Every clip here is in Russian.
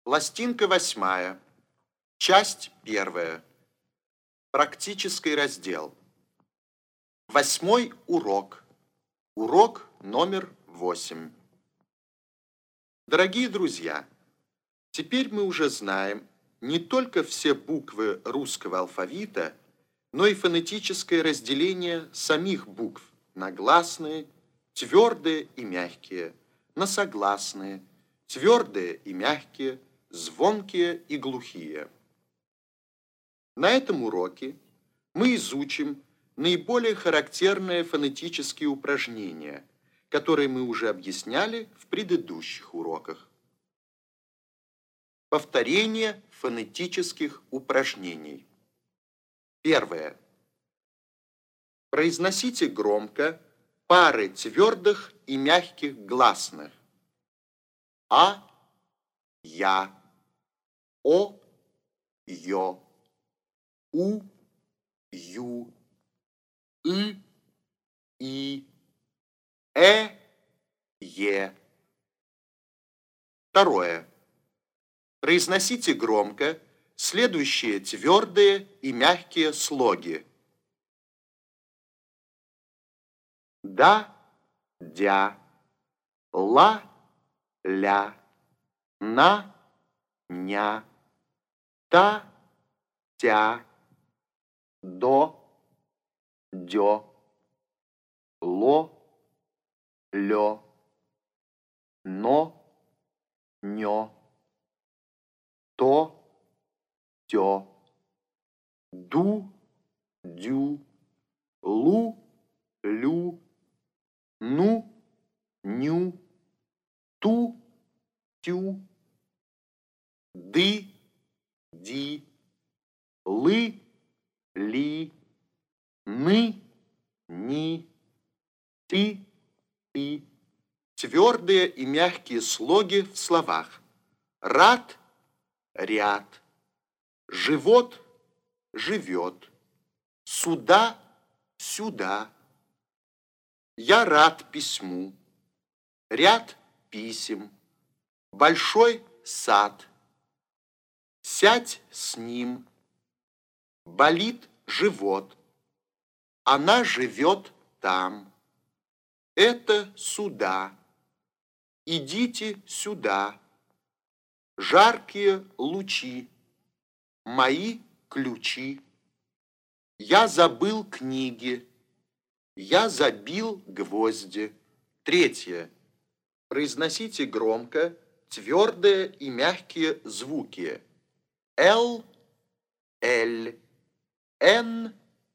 Пластинка 8. Часть 1. Практический раздел. 8 урок. Урок номер 8. Дорогие друзья, теперь мы уже знаем не только все буквы русского алфавита, но и фонетическое разделение самих букв на гласные, твердые и мягкие, на согласные, твердые и мягкие, звонкие и глухие. На этом уроке мы изучим наиболее характерные фонетические упражнения, которые мы уже объясняли в предыдущих уроках. Повторение фонетических упражнений. Первое. Произносите громко пары твердых и мягких гласных. А, я, о, ё, у, ю, и, е. Второе. Произносите громко следующие твердые и мягкие слоги. Да, дя, ла, ля, на, ня, та, тя, до, дё, ло, лё, но, нё, то, тё, ду, дю, лу, лю, ну, ню, ту, тю, ды, ди, лы, ли, ны, ни, ты, ты. Твердые и мягкие слоги в словах. Рад, ряд, живот, живет, сюда, сюда. Я рад письму, ряд писем, большой сад. Сядь с ним, болит живот, она живет там. Это сюда, идите сюда. Жаркие лучи, мои ключи. Я забыл книги, я забил гвозди. Третье. Произносите громко твердые и мягкие звуки. Л, Л, Н,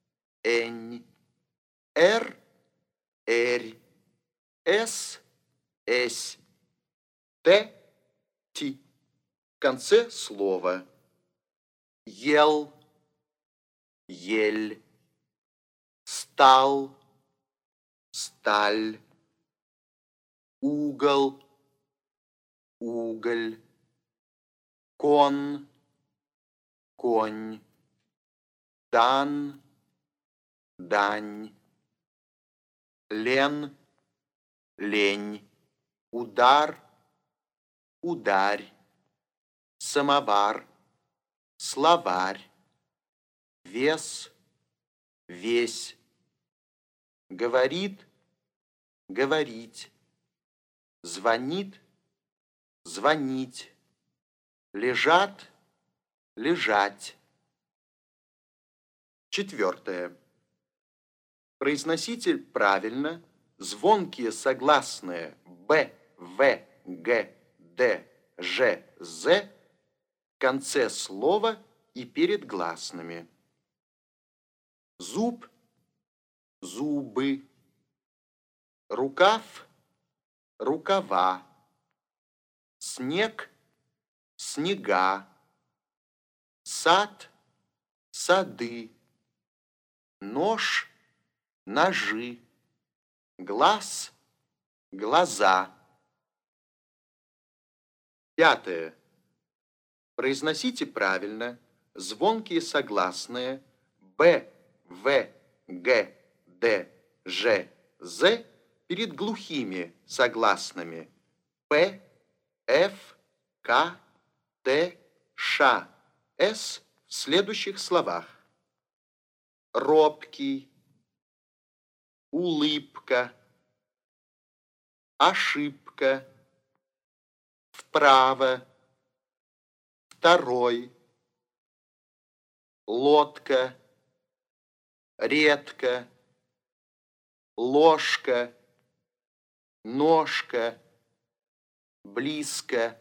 Н, Р, Р, С, С, Т, Т. В конце слова. Ел, ель, стал, сталь, угол, уголь, кон, конь, дан, дань, лен, лень, удар, ударь, самовар, словарь, вес, весь, говорит, говорить, звонит, звонить, лежат, лежать. Четвертое. Произносите правильно звонкие согласные Б, В, Г, Д, Ж, З в конце слова и перед гласными. Зуб, зубы, рукав, рукава, снег, снега, сад, сады, нож, ножи, глаз, глаза. Пятое. Произносите правильно звонкие согласные Б, В, Г, Д, Ж, З перед глухими согласными П, Ф, К, Т, Ш, С в следующих словах. Робкий, улыбка, ошибка, вправо, второй, лодка, редко, ложка, ножка, близко.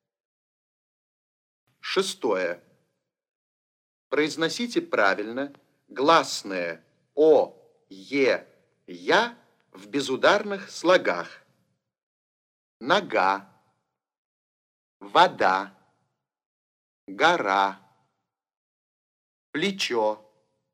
Шестое. Произносите правильно гласные О, Е, Я в безударных слогах. Нога, вода, гора, плечо,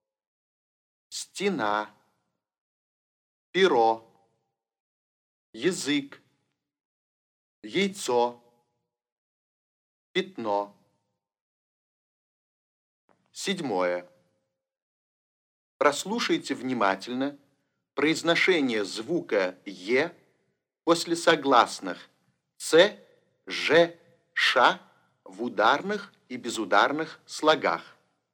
стена, перо, язык, яйцо, пятно. Седьмое. Прослушайте внимательно произношение звука «е» после согласных «ц», «ж», «ш» в ударных и безударных слогах.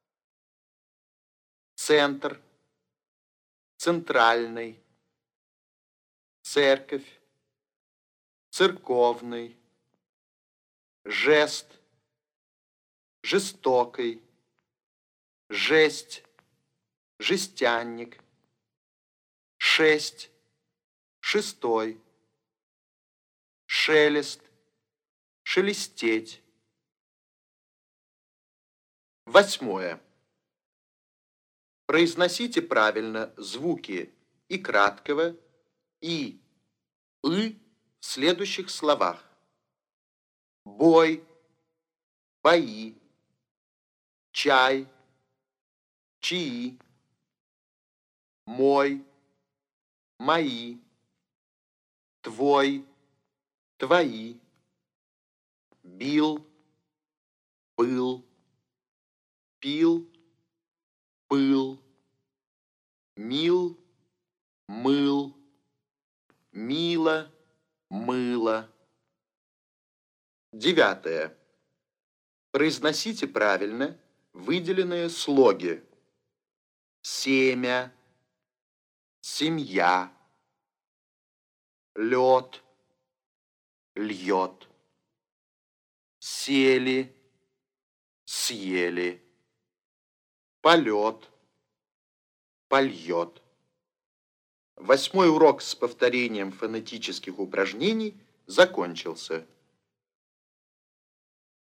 Центр, центральный, церковь, церковный, жест, жестокий, жесть, жестянник, шесть, шестой, шелест, шелестеть. Восьмое. Произносите правильно звуки и краткого, и в следующих словах. Бой, бои, чай, чаи, мой, мои, твой, твои, бил, был, пил, пыл, мил, мыл, мило, мыло. Девятое. Произносите правильно выделенные слоги. Семя, семья, лед, льет, сели, съели, полет, польет. Восьмой урок с повторением фонетических упражнений закончился.